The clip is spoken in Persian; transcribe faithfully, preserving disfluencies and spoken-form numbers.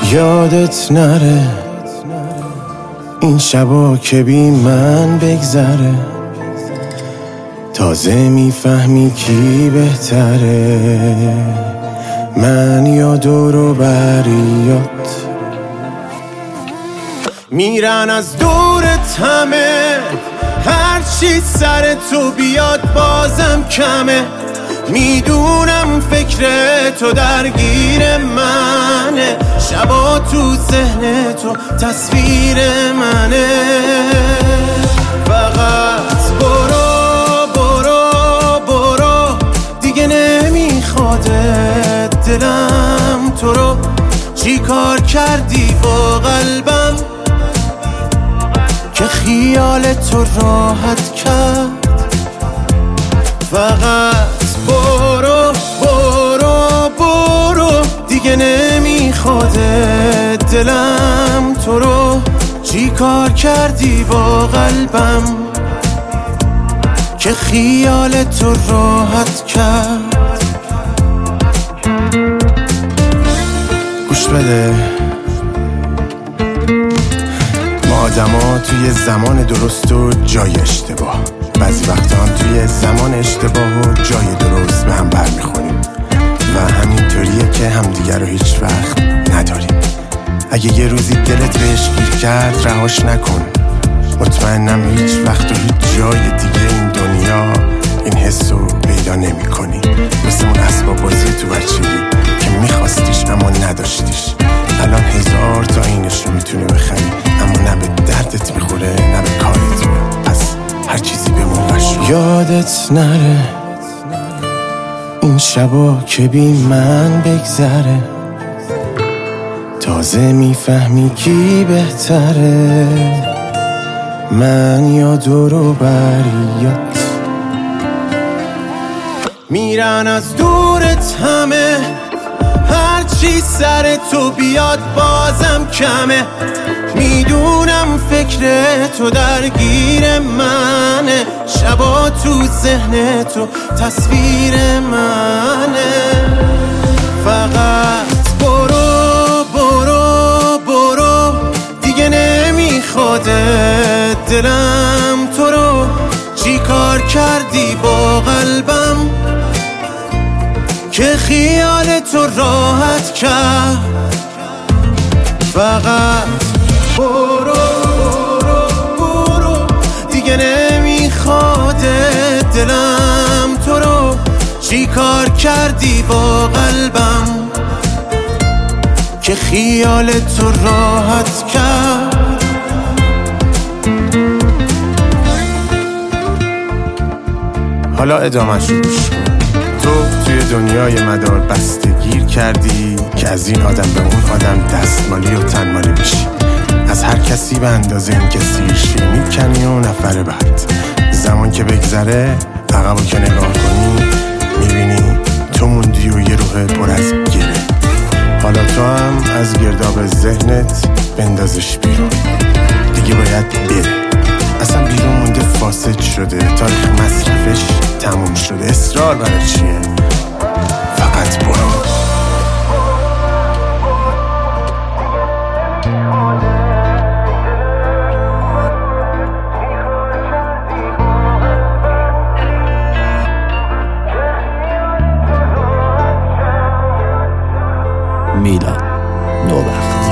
یادت نره این شبا که بی من بگذره، تازه میفهمی کی بهتره، من یا دور و بریات. میرن از دورت همه، هرچی سر تو بیاد بازم کمه. میدونم فکر تو درگیر منه، شبا تو ذهن تو تصویر منه. فقط برو برو برو، دیگه نمیخوادت دلم تو رو. چی کار کردی با قلبم که خیال تو راحت کرد؟ فقط برو برو برو، دیگه نمیخوادت دلم تو رو. چی کار کردی با قلبم که خیال تو راحت کرد؟ گوش بده، ما آدما توی زمان درست و جای اشتباه، بعضی وقتا هم توی زمان اشتباه و جای درست به هم برمیخوریم و همینطوریه که همدیگر رو هیچ وقت نداریم. اگه یه روزی دلت بهش گیر کرد رهاش نکن، مطمئنم هیچ وقت و هیچ جای دیگه این دنیا این حس رو پیدا نمی کنی. مثل اون اسباب بازی تو بچگی که میخواستیش اما نداشتیش، الان هزار تا اینش رو میتونی بخری اما نه به دردت میخوره نه به کارت میاد. پس هر چیزی به موقعش. یادت نره این شبا که بی من بگذره، تازه میفهمی کی بهتره، من یا دور و بریات. میرن از دورت همه، هرچی سر تو بیاد بازم کمه. میدونم فکر تو درگیر منه، شبا تو ذهن تو تصویر منه. فقط برو برو برو، دیگه نمیخوادت دلم تو رو. چی کار کردی با قلبم که خیال تو راحت کرد؟ فقط برو برو برو، دیگه نمیخوادت دلم تو رو. چی کار کردی با قلبم که خیال تو راحت کرد؟ حالا ادامه‌ش رو گوش کن. تو توی دنیای مدار بسته گیر کردی که از این آدم به اون آدم دستمالی و تنمالی بشی، از هر کسی به اندازه این که سیرشی میکنی و نفره بعد. زمان که بگذره عقبو که نگاه کنی میبینی تو موندی و یه روح پر از گره. حالا تو هم از گرداب ذهنت بندازش بیرون، دیگه باید بره. اصلا بیرون مونده، فاسد شده، تاریخ مصرفش تموم شده. اصرار برای چیه؟ فقط برو. میلاد نوبخت.